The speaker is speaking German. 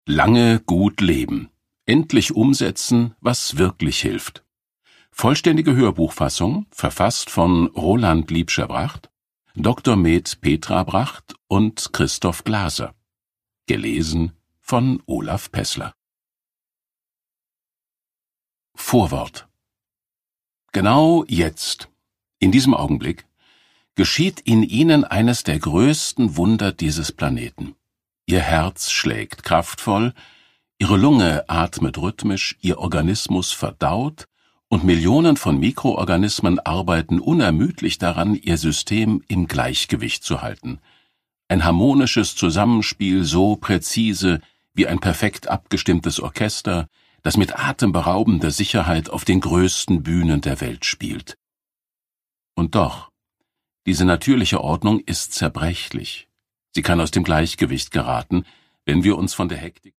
Lange gut leben. Endlich umsetzen, was wirklich hilft. Vollständige Hörbuchfassung, verfasst von Roland Liebscher-Bracht, Dr. Med Petra Bracht und Christoph Glaser. Gelesen von Olaf Pessler. Vorwort. Genau jetzt, in diesem Augenblick, geschieht in Ihnen eines der größten Wunder dieses Planeten. Ihr Herz schlägt kraftvoll, Ihre Lunge atmet rhythmisch, Ihr Organismus verdaut und Millionen von Mikroorganismen arbeiten unermüdlich daran, Ihr System im Gleichgewicht zu halten. Ein harmonisches Zusammenspiel so präzise wie ein perfekt abgestimmtes Orchester, das mit atemberaubender Sicherheit auf den größten Bühnen der Welt spielt. Und doch, diese natürliche Ordnung ist zerbrechlich. Sie kann aus dem Gleichgewicht geraten, wenn wir uns von der Hektik